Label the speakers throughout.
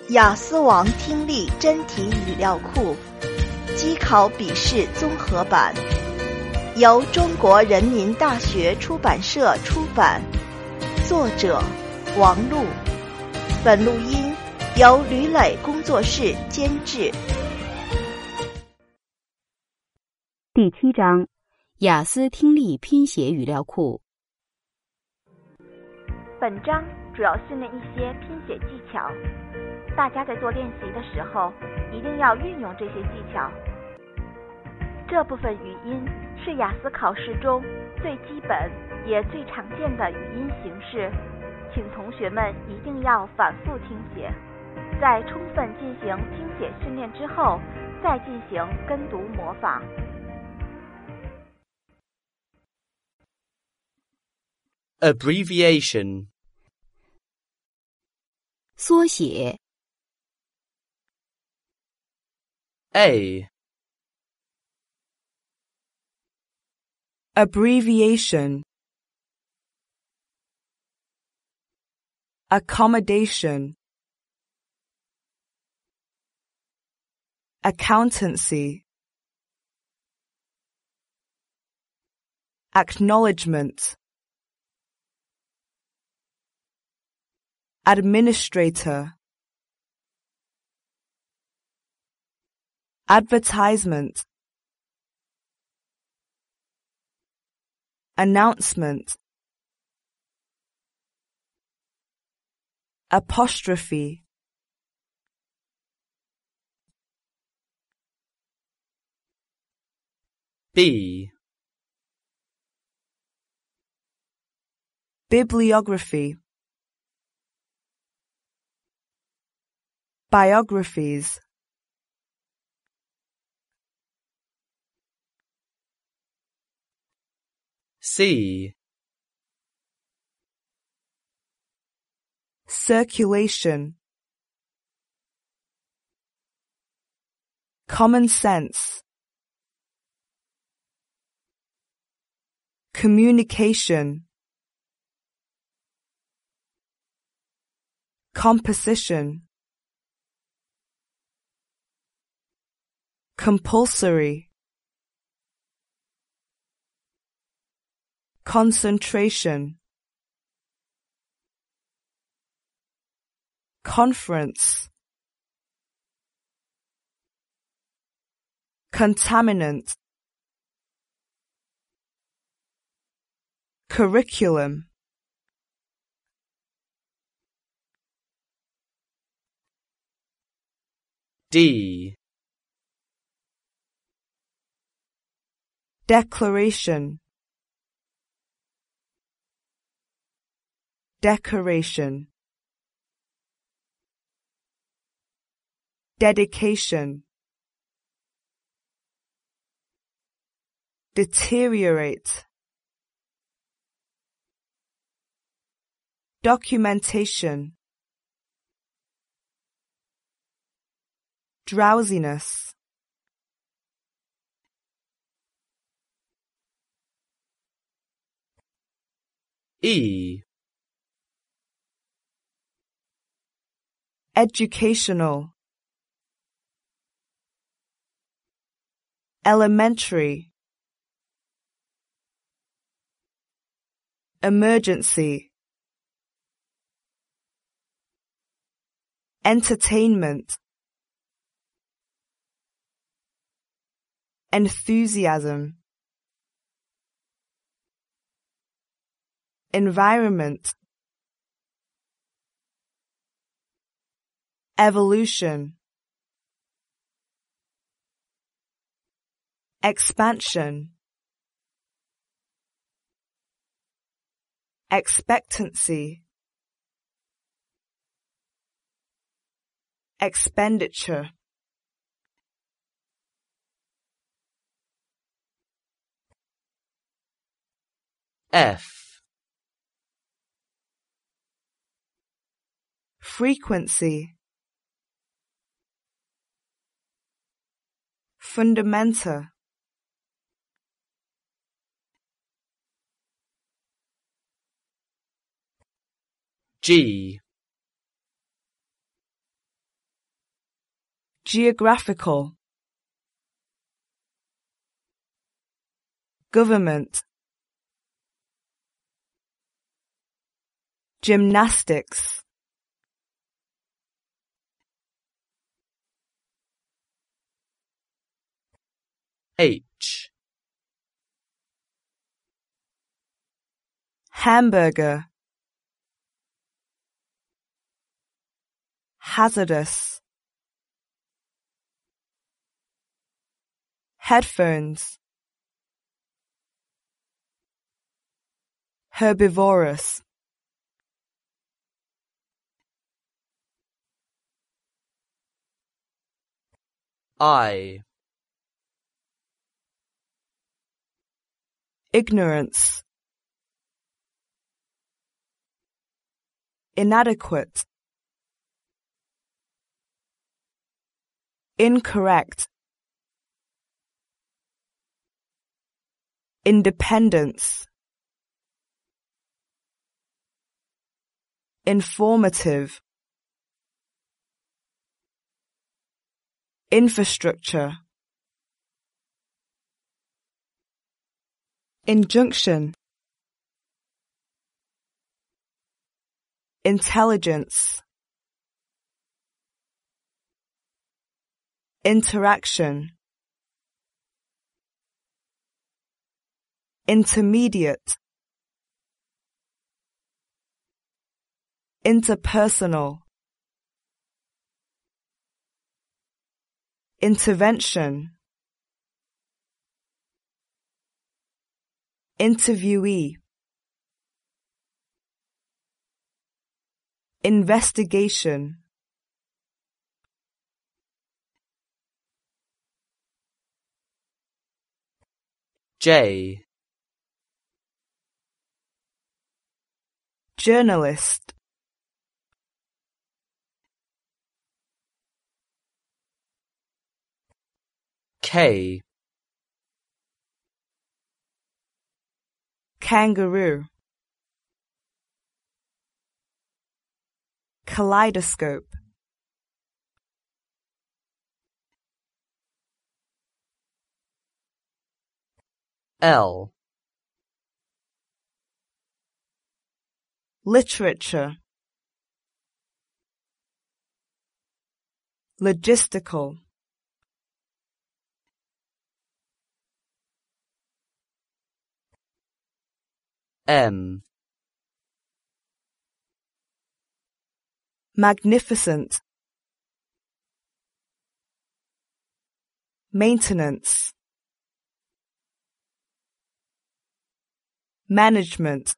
Speaker 1: 雅思王听力真题语料库机考笔试综合版，由中国人民大学出版社出版，作者王璐。本录音由吕磊工作室监制。
Speaker 2: 第7章，雅思听力拼写语料库。
Speaker 3: 本章主要训练一些拼写技巧，大家在做练习的时候一定要运用这些技巧。这部分语音是雅思考试中最基本也最常见的语音形式，请同学们一定要反复听写，在充分进行听写训练之后，再进行跟读模仿。
Speaker 4: Abbreviation.
Speaker 2: 缩写
Speaker 4: A.
Speaker 5: Abbreviation. Accommodation. Accountancy. Acknowledgement. Administrator. Advertisement. Announcement. Apostrophe.
Speaker 4: B.
Speaker 5: Bibliography. Biographies.
Speaker 4: C.
Speaker 5: Circulation. Common sense. Communication. Composition. Compulsory. Concentration. Conference. Contaminant. Curriculum.
Speaker 4: D.
Speaker 5: Declaration. Decoration. Dedication. Deteriorate. Documentation. Drowsiness.
Speaker 4: E.
Speaker 5: Educational. Elementary. Emergency. Entertainment. Enthusiasm. Environment. Evolution. Expansion. Expectancy. Expenditure.
Speaker 4: F.
Speaker 5: Frequency. Fundamenta.
Speaker 4: G.
Speaker 5: geographical, government, gymnastics,
Speaker 4: H,
Speaker 5: hamburger, hazardous, headphones, herbivorous,
Speaker 4: I,
Speaker 5: ignorance, inadequate, incorrect, independence, informative, infrastructure, injunction, intelligence, interaction, intermediate, interpersonal, intervention, interviewee, investigation,
Speaker 4: J,
Speaker 5: journalist,
Speaker 4: K,
Speaker 5: kangaroo, kaleidoscope,
Speaker 4: L,
Speaker 5: literature, logistical,
Speaker 4: M,
Speaker 5: magnificent, maintenance, management,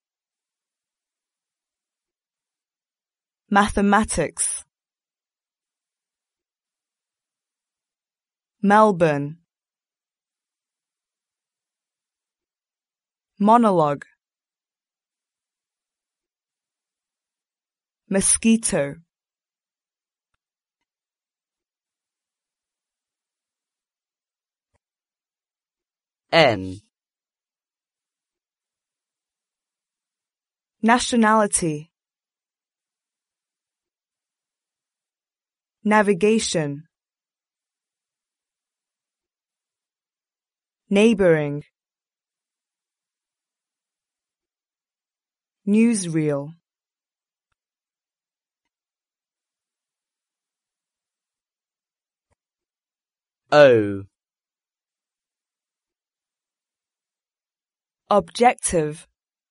Speaker 5: mathematics, Melbourne, monologue, mosquito,
Speaker 4: N,
Speaker 5: nationality, navigation, neighboring, newsreel,
Speaker 4: O,
Speaker 5: objective,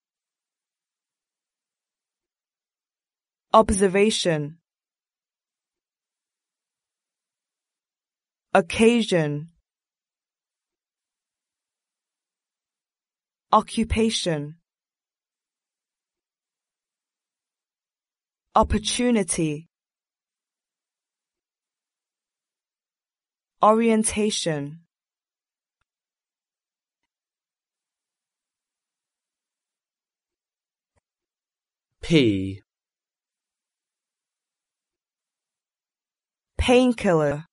Speaker 5: observation, occasion, occupation, opportunity, orientation,
Speaker 4: P,
Speaker 5: painkiller,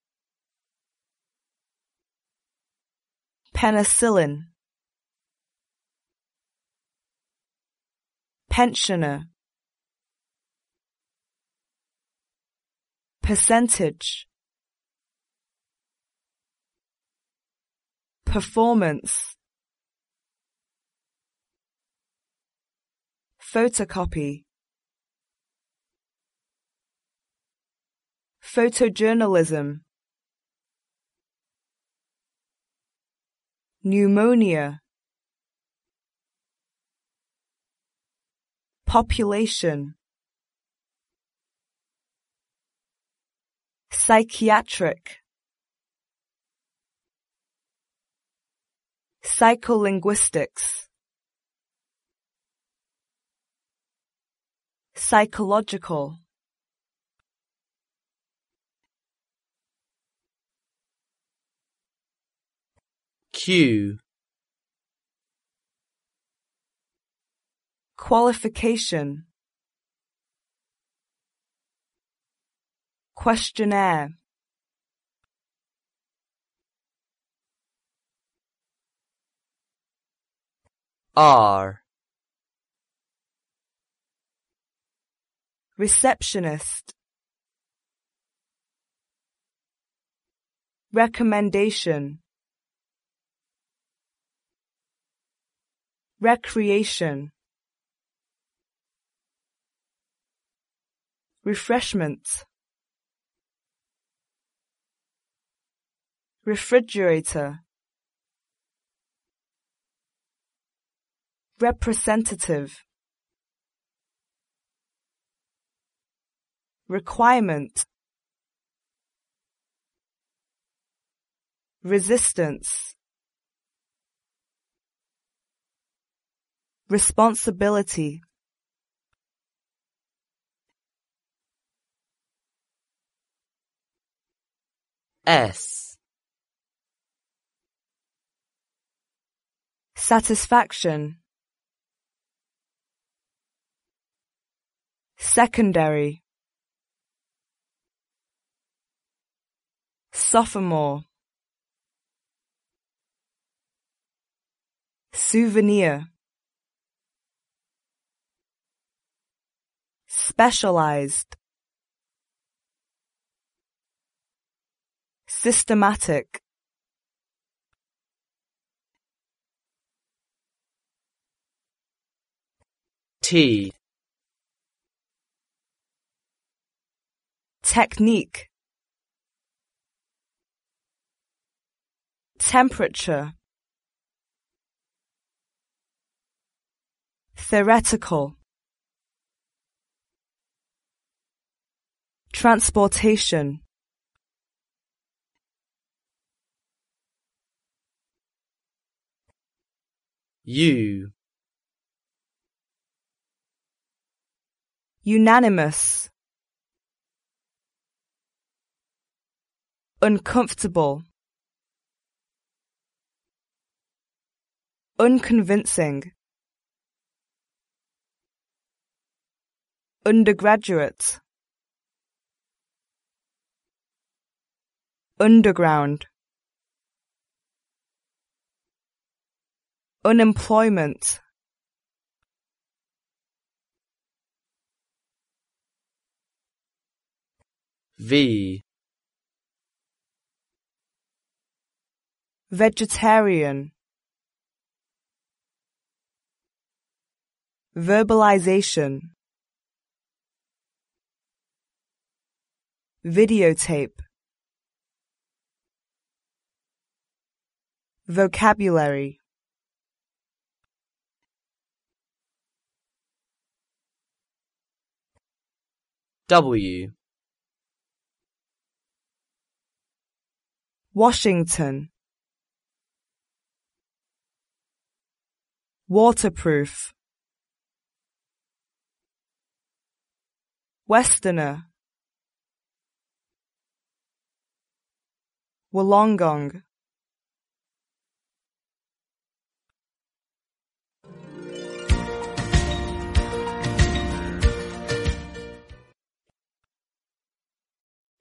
Speaker 5: penicillin, pensioner, percentage, performance, photocopy, photojournalism, pneumonia, population, psychiatric, psycholinguistics, psychological,
Speaker 4: Q,
Speaker 5: qualification, questionnaire,
Speaker 4: R,
Speaker 5: receptionist, recommendation, recreation, refreshment, refrigerator, representative, requirement, resistance, responsibility,
Speaker 4: S,
Speaker 5: satisfaction, secondary, sophomore, souvenir, specialized, systematic,
Speaker 4: T,
Speaker 5: technique, temperature, theoretical, transportation,
Speaker 4: U,
Speaker 5: unanimous, uncomfortable, unconvincing, undergraduate, underground, unemployment,
Speaker 4: V,
Speaker 5: vegetarian, verbalization, videotape, vocabulary,
Speaker 4: W,
Speaker 5: Washington, waterproof, Westerner, Wollongong,